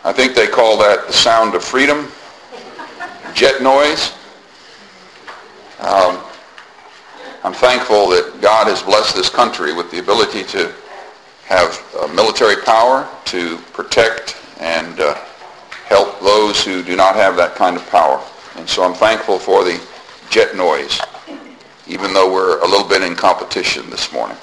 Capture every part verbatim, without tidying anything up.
I think they call that the sound of freedom, jet noise. Um, I'm thankful that God has blessed this country with the ability to have uh, military power to protect and uh, help those who do not have that kind of power. And so I'm thankful for the jet noise, even though we're a little bit in competition this morning.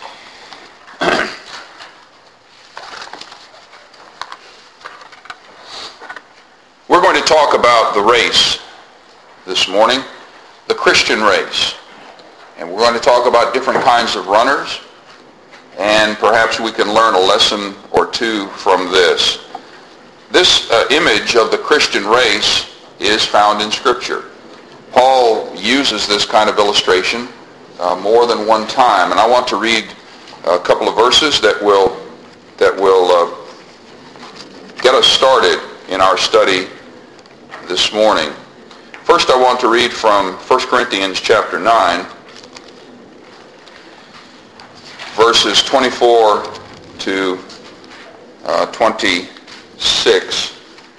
We're going to talk about the race this morning, the Christian race. And we're going to talk about different kinds of runners, and perhaps we can learn a lesson or two from this. This uh, image of the Christian race is found in Scripture. Paul uses this kind of illustration uh, more than one time, and I want to read a couple of verses that will that will uh, get us started in our study this morning. First, I want to read from First Corinthians chapter nine, verses twenty-four to uh, twenty-six.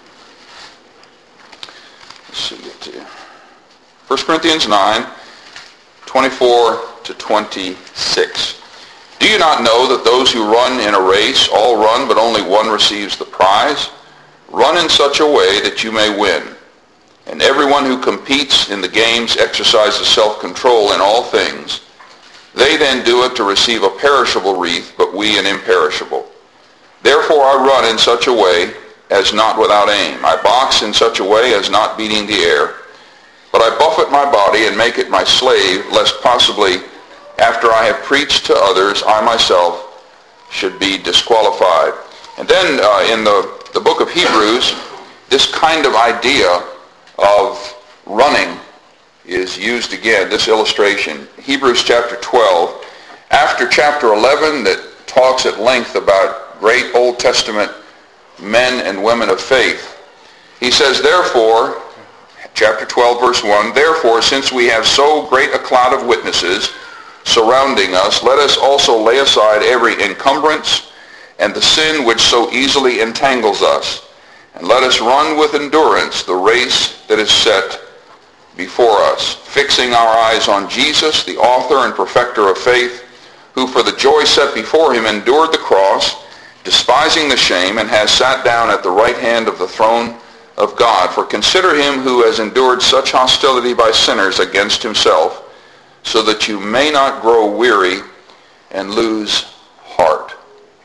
Let's see it to you. First Corinthians nine, twenty-four to twenty-six. Do you not know that those who run in a race all run, but only one receives the prize? Run in such a way that you may win. And everyone who competes in the games exercises self-control in all things. They then do it to receive a perishable wreath, but we an imperishable. Therefore I run in such a way as not without aim. I box in such a way as not beating the air. But I buffet my body and make it my slave, lest possibly after I have preached to others, I myself should be disqualified. And then uh, in the, the book of Hebrews, this kind of idea of running is used again, this illustration. Hebrews chapter twelve, after chapter eleven that talks at length about great Old Testament men and women of faith, he says, therefore, chapter twelve, verse one, therefore, since we have so great a cloud of witnesses surrounding us, let us also lay aside every encumbrance and the sin which so easily entangles us, and let us run with endurance the race that is set before us, fixing our eyes on Jesus, the author and perfecter of faith, who for the joy set before him endured the cross, despising the shame, and has sat down at the right hand of the throne of God. For consider him who has endured such hostility by sinners against himself, so that you may not grow weary and lose heart.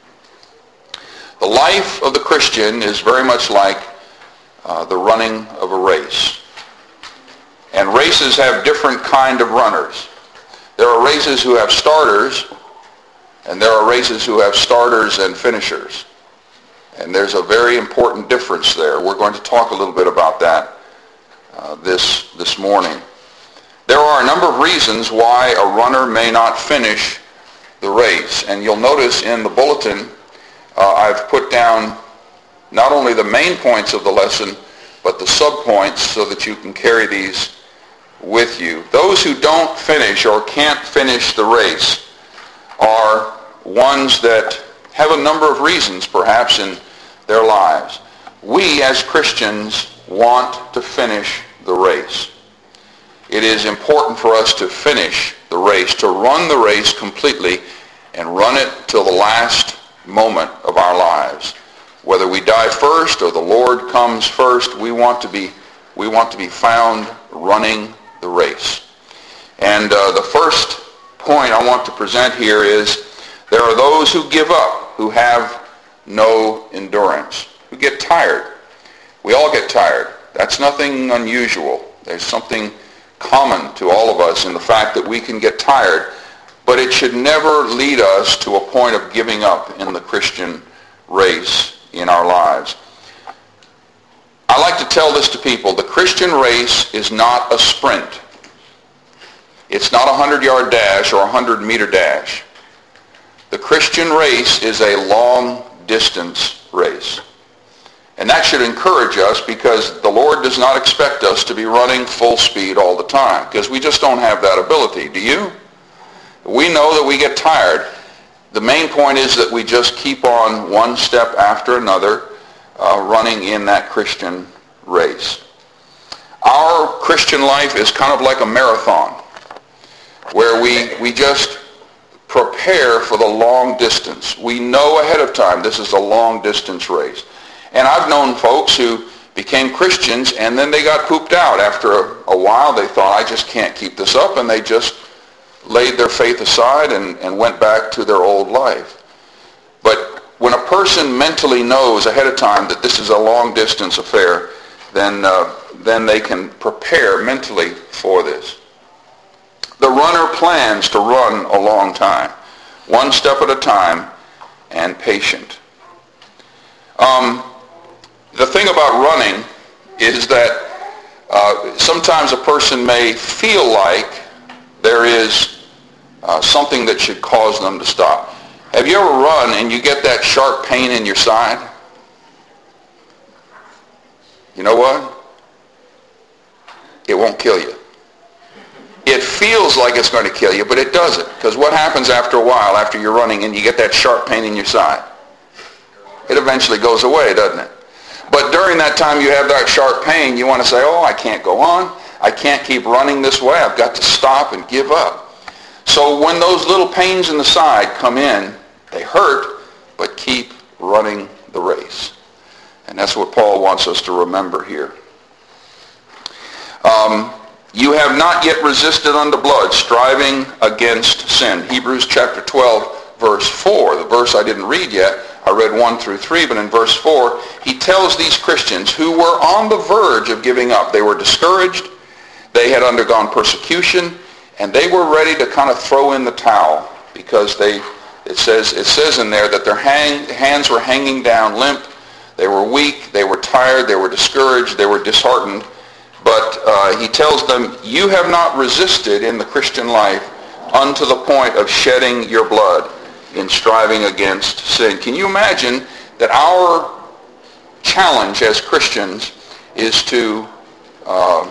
The life of the Christian is very much like uh, the running of a race. And races have different kind of runners. There are races who have starters, and there are races who have starters and finishers. And there's a very important difference there. We're going to talk a little bit about that uh, this, this morning. There are a number of reasons why a runner may not finish the race. And you'll notice in the bulletin, uh, I've put down not only the main points of the lesson, but the subpoints so that you can carry these with you. Those who don't finish or can't finish the race are ones that have a number of reasons perhaps in their lives. We as Christians want to finish the race. It is important for us to finish the race, to run the race completely and run it till the last moment of our lives. Whether we die first or the Lord comes first, we want to be we want to be found running the race. And uh, the first point I want to present here is there are those who give up, who have no endurance, who get tired. We all get tired. That's nothing unusual. There's something common to all of us in the fact that we can get tired, but it should never lead us to a point of giving up in the Christian race in our lives. I like to tell this to people. The Christian race is not a sprint. It's not a hundred-yard dash or a hundred-meter dash. The Christian race is a long-distance race. And that should encourage us because the Lord does not expect us to be running full speed all the time because we just don't have that ability. Do you? We know that we get tired. The main point is that we just keep on one step after another uh, running in that Christian race. Our Christian life is kind of like a marathon where we, we just prepare for the long distance. We know ahead of time this is a long distance race. And I've known folks who became Christians and then they got pooped out. After a, a while they thought, I just can't keep this up, and they just laid their faith aside and, and went back to their old life. But when a person mentally knows ahead of time that this is a long distance affair, then, uh, then they can prepare mentally for this. The runner plans to run a long time, one step at a time, and patient. Um, the thing about running is that uh, sometimes a person may feel like there is uh, something that should cause them to stop. Have you ever run and you get that sharp pain in your side? You know what? It won't kill you. It feels like it's going to kill you, but it doesn't. Because what happens after a while, after you're running and you get that sharp pain in your side? It eventually goes away, doesn't it? But during that time you have that sharp pain, you want to say, oh, I can't go on. I can't keep running this way. I've got to stop and give up. So when those little pains in the side come in, they hurt, but keep running the race. And that's what Paul wants us to remember here. Um, you have not yet resisted unto blood, striving against sin. Hebrews chapter twelve, verse four, the verse I didn't read yet. I read one through three, but in verse four, he tells these Christians who were on the verge of giving up. They were discouraged. They had undergone persecution, and they were ready to kind of throw in the towel because they, it says, it says in there that their hang, hands were hanging down limp. They were weak. They were tired. They were discouraged. They were disheartened. But uh, he tells them, you have not resisted in the Christian life unto the point of shedding your blood in striving against sin. Can you imagine that our challenge as Christians is to uh,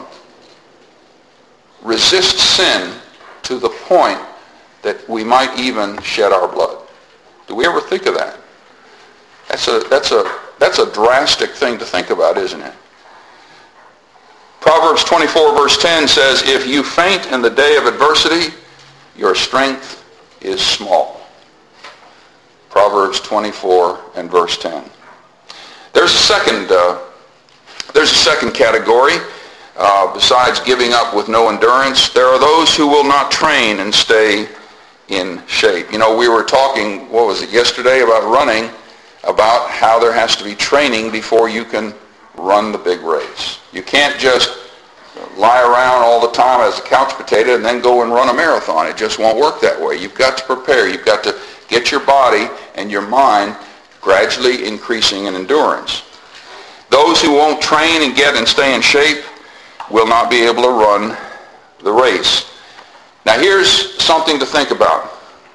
resist sin to the point that we might even shed our blood? Do we ever think of that? That's a, that's a, that's a drastic thing to think about, isn't it? Proverbs twenty-four verse ten says, if you faint in the day of adversity, your strength is small. Proverbs twenty-four and verse ten. There's a second, uh, there's a second category. Uh, besides giving up with no endurance, there are those who will not train and stay in shape. You know, we were talking, what was it, yesterday about running, about how there has to be training before you can run the big race. You can't just lie around all the time as a couch potato and then go and run a marathon. It just won't work that way. You've got to prepare. You've got to get your body and your mind gradually increasing in endurance. Those who won't train and get and stay in shape will not be able to run the race. Now here's something to think about.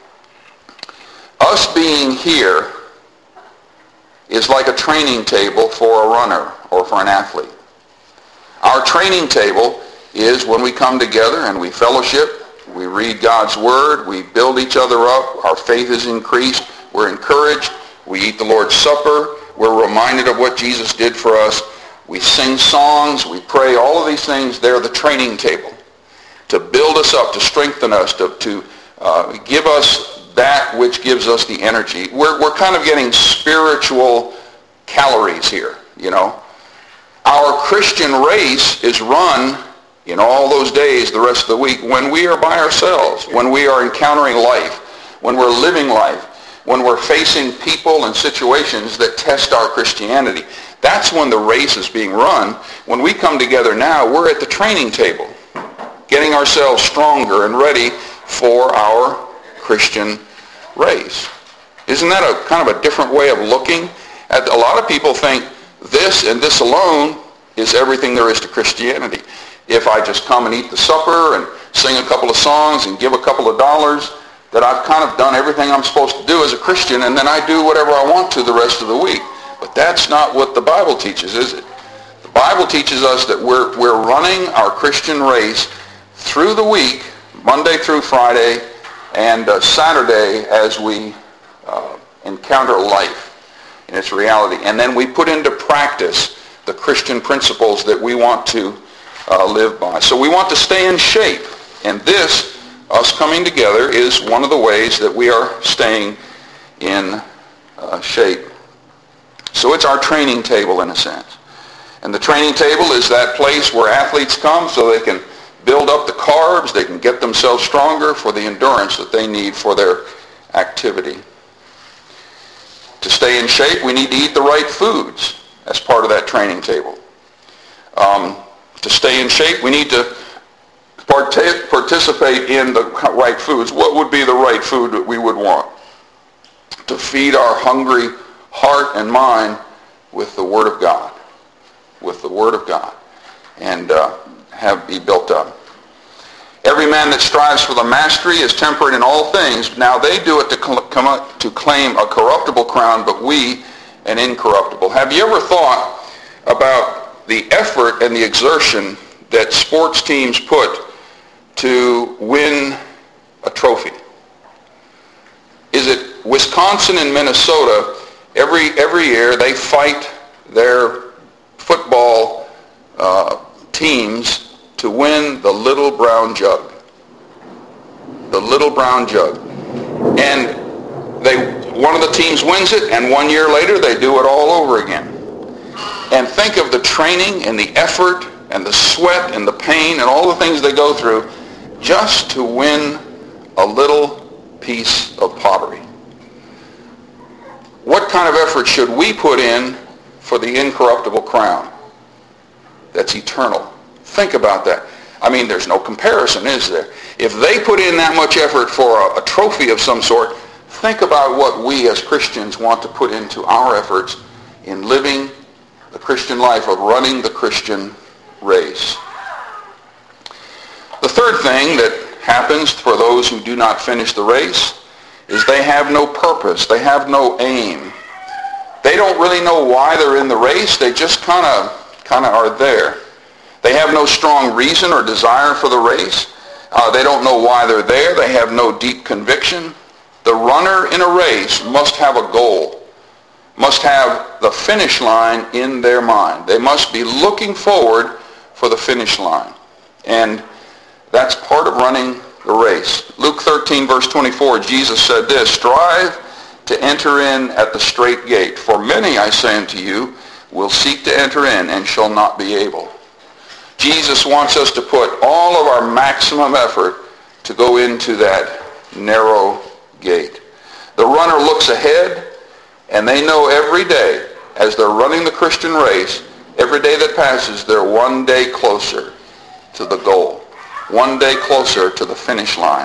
Us being here is like a training table for a runner or for an athlete. Our training table is when we come together and we fellowship, we read God's Word, we build each other up, our faith is increased, we're encouraged, we eat the Lord's Supper, we're reminded of what Jesus did for us, we sing songs, we pray, all of these things, they're the training table to build us up, to strengthen us, to, to uh, give us that which gives us the energy. We're, we're kind of getting spiritual calories here, you know. Our Christian race is run in all those days, the rest of the week, when we are by ourselves, when we are encountering life, when we're living life, when we're facing people and situations that test our Christianity. That's when the race is being run. When we come together now, we're at the training table, getting ourselves stronger and ready for our Christian race. Isn't that a kind of a different way of looking at? A lot of people think this and this alone is everything there is to Christianity. If I just come and eat the supper and sing a couple of songs and give a couple of dollars, that I've kind of done everything I'm supposed to do as a Christian, and then I do whatever I want to the rest of the week. But that's not what the Bible teaches, is it? The Bible teaches us that we're, we're running our Christian race through the week, Monday through Friday, and uh, Saturday as we uh, encounter life in its reality. And then we put into practice the Christian principles that we want to uh, live by. So we want to stay in shape. And this, us coming together, is one of the ways that we are staying in uh, shape. So it's our training table in a sense. And the training table is that place where athletes come so they can build up the carbs, they can get themselves stronger for the endurance that they need for their activity. To stay in shape, we need to eat the right foods as part of that training table. Um, to stay in shape, we need to part- participate in the right foods. What would be the right food that we would want? To feed our hungry heart and mind with the Word of God. With the Word of God. And uh, have be built up. Every man that strives for the mastery is temperate in all things. Now they do it to, cl- come up, to claim a corruptible crown, but we an incorruptible. Have you ever thought about the effort and the exertion that sports teams put to win a trophy? Is it Wisconsin and Minnesota, every every year they fight their football uh, teams to win the little brown jug. The little brown jug. And they one of the teams wins it, and one year later they do it all over again. And think of the training and the effort and the sweat and the pain and all the things they go through just to win a little piece of pottery. What kind of effort should we put in for the incorruptible crown that's eternal? Think about that. I mean, there's no comparison, is there? If they put in that much effort for a, a trophy of some sort, think about what we as Christians want to put into our efforts in living the Christian life, of running the Christian race. The third thing that happens for those who do not finish the race is they have no purpose. They have no aim. They don't really know why they're in the race. They just kind of kind of are there. They have no strong reason or desire for the race. Uh, they don't know why they're there. They have no deep conviction. The runner in a race must have a goal, must have the finish line in their mind. They must be looking forward for the finish line. And that's part of running the race. Luke thirteen, verse twenty-four, Jesus said this, "Strive to enter in at the strait gate. For many, I say unto you, will seek to enter in and shall not be able." Jesus wants us to put all of our maximum effort to go into that narrow gate. The runner looks ahead, and they know every day, as they're running the Christian race, every day that passes, they're one day closer to the goal. One day closer to the finish line.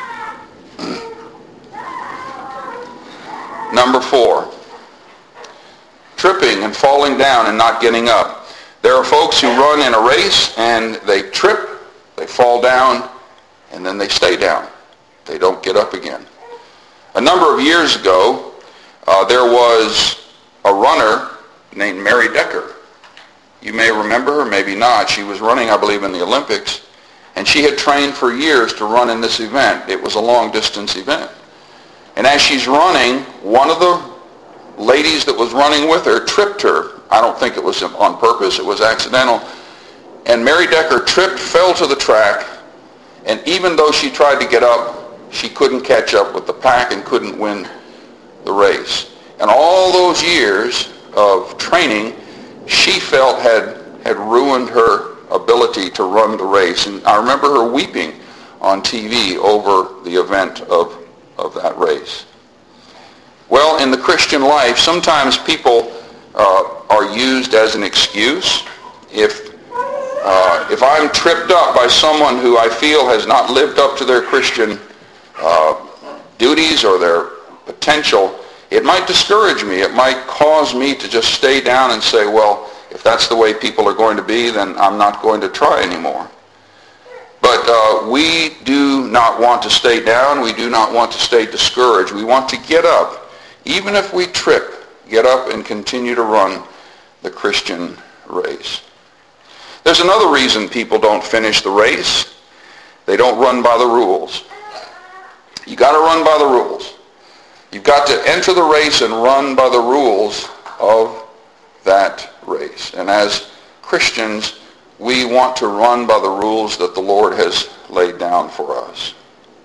Number four, tripping and falling down and not getting up. There are folks who run in a race and they trip, they fall down, and then they stay down. They don't get up again. A number of years ago, uh, there was a runner named Mary Decker. You may remember her, maybe not. She was running, I believe, in the Olympics, and she had trained for years to run in this event. It was a long-distance event. And as she's running, one of the ladies that was running with her tripped her. I don't think it was on purpose. It was accidental. And Mary Decker tripped, fell to the track, and even though she tried to get up, she couldn't catch up with the pack and couldn't win the race. And all those years of training, she felt had, had ruined her ability to run the race. And I remember her weeping on T V over the event of, of that race. Well, in the Christian life, sometimes people uh, are used as an excuse. If, uh, if I'm tripped up by someone who I feel has not lived up to their Christian uh, duties or their potential, it might discourage me. It might cause me to just stay down and say, well, if that's the way people are going to be, then I'm not going to try anymore. But uh, we do not want to stay down. We do not want to stay discouraged. We want to get up. Even if we trip, get up and continue to run the Christian race. There's another reason people don't finish the race. They don't run by the rules. You got to run by the rules. You've got to enter the race and run by the rules of that race. And as Christians, we want to run by the rules that the Lord has laid down for us.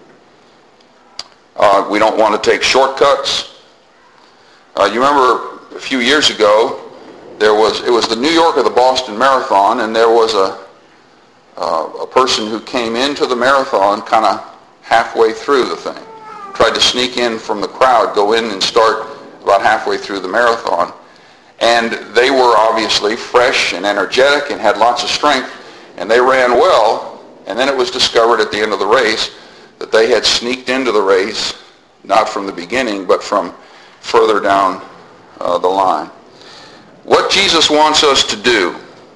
Uh, we don't want to take shortcuts. Uh, you remember a few years ago, there was it was the New York or the Boston Marathon, and there was a uh, a person who came into the marathon kind of halfway through the thing. Tried to sneak in from the crowd, go in and start about halfway through the marathon. And they were obviously fresh and energetic and had lots of strength, and they ran well. And then it was discovered at the end of the race that they had sneaked into the race, not from the beginning, but from further down uh, the line. What Jesus wants us to do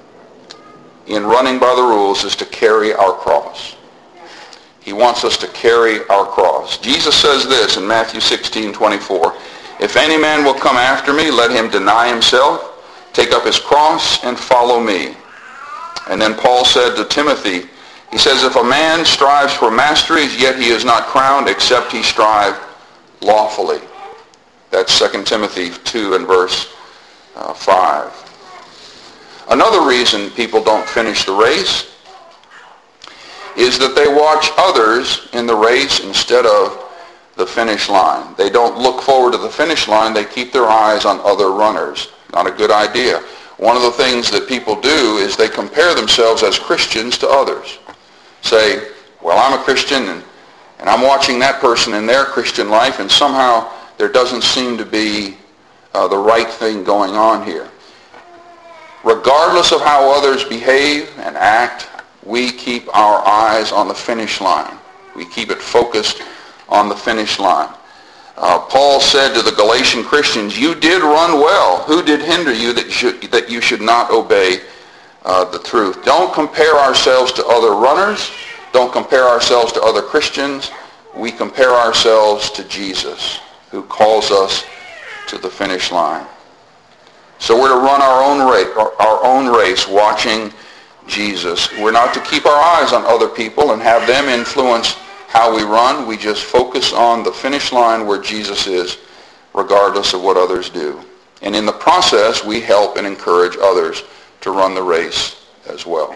in running by the rules is to carry our cross. He wants us to carry our cross. Jesus says this in Matthew sixteen twenty-four, "If any man will come after me, let him deny himself, take up his cross, and follow me." And then Paul said to Timothy, he says, "If a man strives for masteries, yet he is not crowned, except he strive lawfully." That's Second Timothy two and verse uh, five. Another reason people don't finish the race is that they watch others in the race instead of the finish line. They don't look forward to the finish line. They keep their eyes on other runners. Not a good idea. One of the things that people do is they compare themselves as Christians to others. Say, well, I'm a Christian, and, and I'm watching that person in their Christian life, and somehow there doesn't seem to be uh, the right thing going on here. Regardless of how others behave and act, we keep our eyes on the finish line. We keep it focused on the finish line. Uh, Paul said to the Galatian Christians, "You did run well. Who did hinder you that, should, that you should not obey uh, the truth?" Don't compare ourselves to other runners. Don't compare ourselves to other Christians. We compare ourselves to Jesus, who calls us to the finish line. So we're to run our own race, our own race, watching Jesus. We're not to keep our eyes on other people and have them influence how we run. We just focus on the finish line where Jesus is, regardless of what others do. And in the process, we help and encourage others to run the race as well.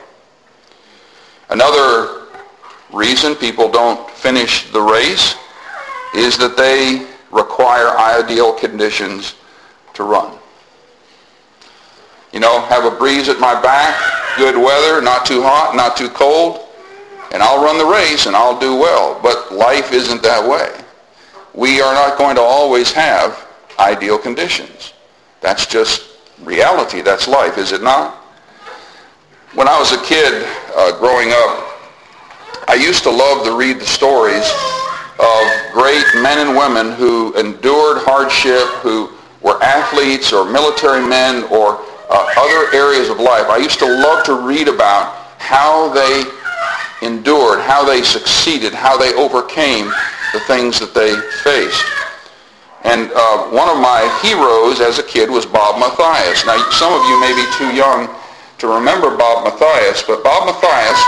Another reason people don't finish the race is that they require ideal conditions to run. You know, have a breeze at my back, good weather, not too hot, not too cold, and I'll run the race and I'll do well. But life isn't that way. We are not going to always have ideal conditions. That's just reality. That's life, is it not? When I was a kid uh, growing up, I used to love to read the stories of great men and women who endured hardship, who were athletes or military men or Uh, other areas of life. I used to love to read about how they endured, how they succeeded, how they overcame the things that they faced. And uh, one of my heroes as a kid was Bob Mathias. Now, some of you may be too young to remember Bob Mathias, but Bob Mathias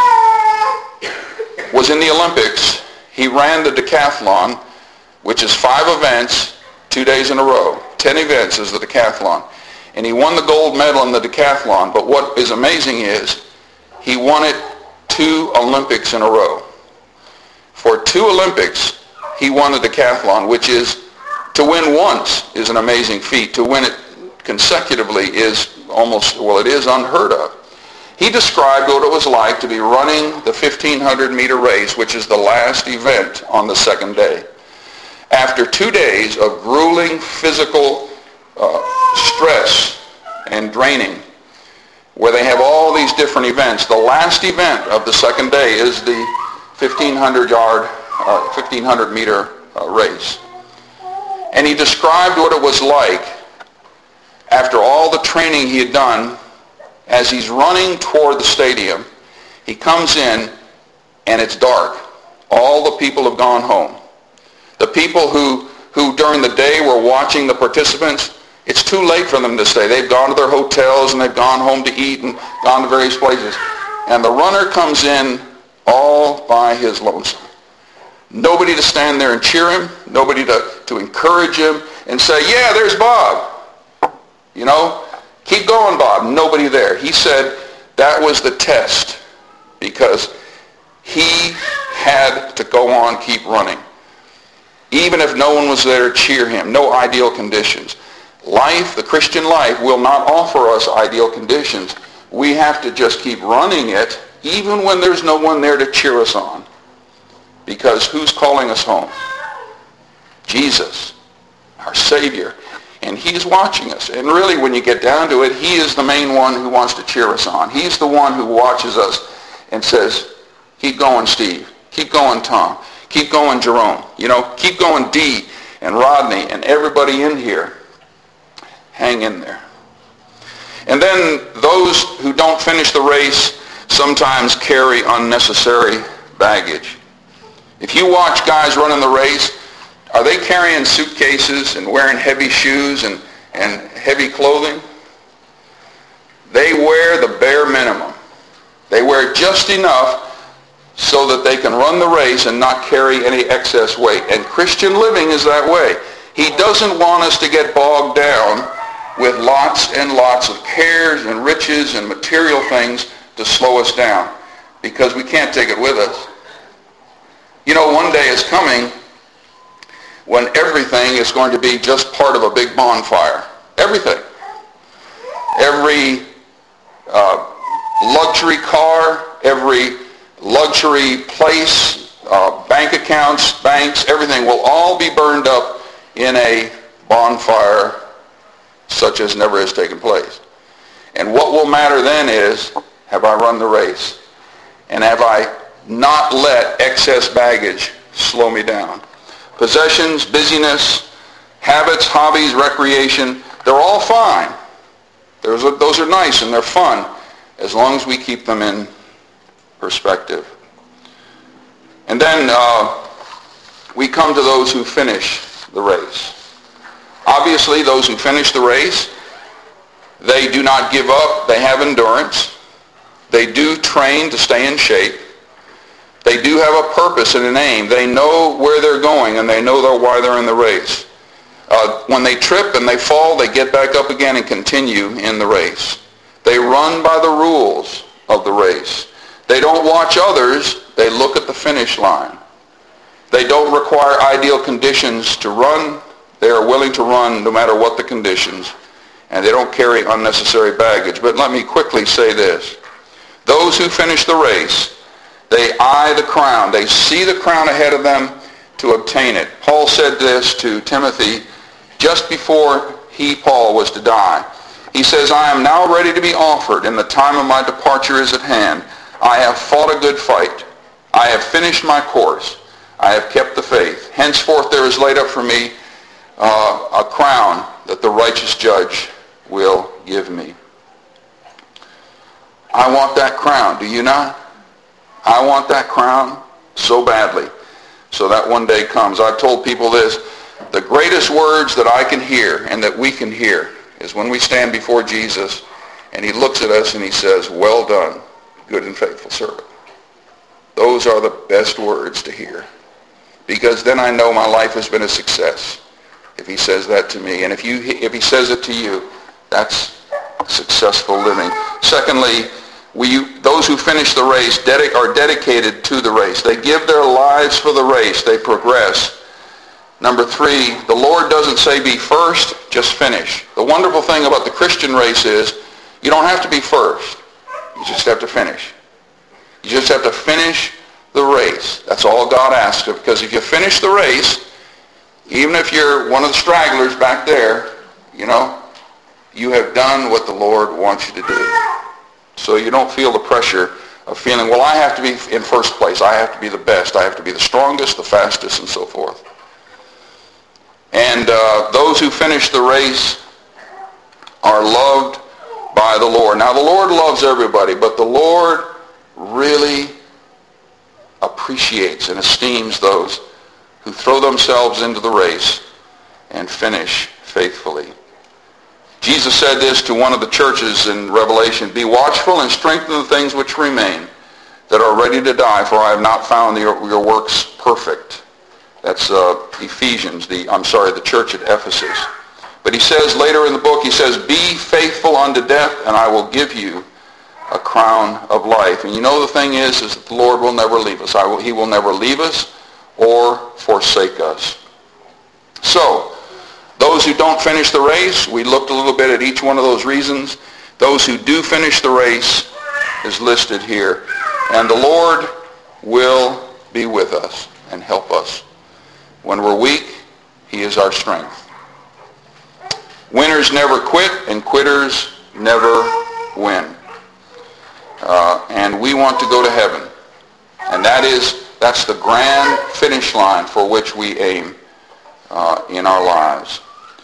was in the Olympics. He ran the decathlon, which is five events, two days in a row. Ten events is the decathlon. And he won the gold medal in the decathlon. But what is amazing is he won it two Olympics in a row. For two Olympics, he won the decathlon, which is, to win once is an amazing feat. To win it consecutively is almost, well, it is unheard of. He described what it was like to be running the fifteen hundred meter race, which is the last event on the second day. After two days of grueling physical uh, stress and draining, where they have all these different events, the last event of the second day is the fifteen hundred yard, uh, fifteen hundred meter uh, race. And he described what it was like after all the training he had done. As he's running toward the stadium, he comes in and it's dark. All the people have gone home. The people who, who during the day were watching the participants, it's too late for them to stay. They've gone to their hotels and they've gone home to eat and gone to various places. And the runner comes in all by his lonesome. Nobody to stand there and cheer him. Nobody to to encourage him and say, yeah, there's Bob. You know, keep going, Bob. Nobody there. He said that was the test because he had to go on, keep running. Even if no one was there to cheer him, no ideal conditions. Life, the Christian life, will not offer us ideal conditions. We have to just keep running it even when there's no one there to cheer us on. Because who's calling us home? Jesus, our Savior. And he's watching us. And really, when you get down to it, he is the main one who wants to cheer us on. He's the one who watches us and says, keep going, Steve. Keep going, Tom. Keep going, Jerome. You know, keep going, Dee and Rodney and everybody in here. Hang in there. And then those who don't finish the race sometimes carry unnecessary baggage. If you watch guys running the race, are they carrying suitcases and wearing heavy shoes and, and heavy clothing? They wear the bare minimum. They wear just enough so that they can run the race and not carry any excess weight. And Christian living is that way. He doesn't want us to get bogged down with lots and lots of cares and riches and material things to slow us down because we can't take it with us. You know, one day is coming when everything is going to be just part of a big bonfire. Everything. Every uh, luxury car, every luxury place, uh, bank accounts, banks, everything will all be burned up in a bonfire such as never has taken place. And what will matter then is, have I run the race? And have I not let excess baggage slow me down? Possessions, busyness, habits, hobbies, recreation, they're all fine. Those are, those are nice and they're fun as long as we keep them in perspective. And then uh, we come to those who finish the race. Obviously, those who finish the race, they do not give up. They have endurance. They do train to stay in shape. They do have a purpose and an aim. They know where they're going, and they know why they're in the race. Uh, when they trip and they fall, they get back up again and continue in the race. They run by the rules of the race. They don't watch others. They look at the finish line. They don't require ideal conditions to run. They are willing to run no matter what the conditions. And they don't carry unnecessary baggage. But let me quickly say this. Those who finish the race, they eye the crown. They see the crown ahead of them to obtain it. Paul said this to Timothy just before he, Paul, was to die. He says, I am now ready to be offered, and the time of my departure is at hand. I have fought a good fight. I have finished my course. I have kept the faith. Henceforth there is laid up for me uh, a crown that the righteous judge will give me. I want that crown. Do you not? I want that crown so badly. So that one day comes. I've told people this. The greatest words that I can hear and that we can hear is when we stand before Jesus and he looks at us and he says, well done, good and faithful servant. Those are the best words to hear. Because then I know my life has been a success if he says that to me. And if you if he says it to you, that's successful living. Secondly, we those who finish the race dedi- are dedicated to the race. They give their lives for the race. They progress. Number three, the Lord doesn't say be first, just finish. The wonderful thing about the Christian race is you don't have to be first. You just have to finish. You just have to finish the race. That's all God asks of. Because if you finish the race, even if you're one of the stragglers back there, you know, you have done what the Lord wants you to do. So you don't feel the pressure of feeling, well, I have to be in first place. I have to be the best. I have to be the strongest, the fastest, and so forth. And uh, those who finish the race are loved by the Lord. Now, the Lord loves everybody, but the Lord really appreciates and esteems those who throw themselves into the race and finish faithfully. Jesus said this to one of the churches in Revelation, be watchful and strengthen the things which remain that are ready to die, for I have not found your, your works perfect That's uh, Ephesians, the, I'm sorry, the church at Ephesus. But he says later in the book, he says, be faithful unto death, and I will give you a crown of life. And you know the thing is, is that the Lord will never leave us. I will, he will never leave us or forsake us. So, those who don't finish the race, we looked a little bit at each one of those reasons. Those who do finish the race is listed here. And the Lord will be with us and help us. When we're weak, he is our strength. Winners never quit, and quitters never win. Uh, and we want to go to heaven. And that is, that's the grand finish line for which we aim uh, in our lives.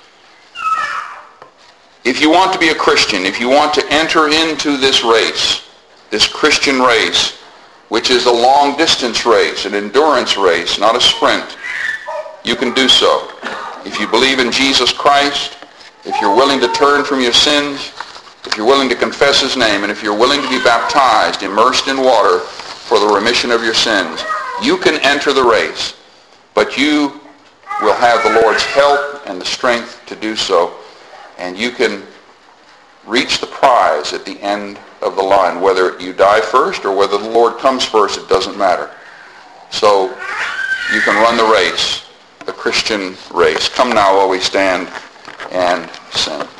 If you want to be a Christian, if you want to enter into this race, this Christian race, which is a long distance race, an endurance race, not a sprint, you can do so. If you believe in Jesus Christ, if you're willing to turn from your sins, if you're willing to confess his name, and if you're willing to be baptized, immersed in water for the remission of your sins, you can enter the race. But you will have the Lord's help and the strength to do so. And you can reach the prize at the end of the line. Whether you die first or whether the Lord comes first, it doesn't matter. So you can run the race, the Christian race. Come now while we stand and sing.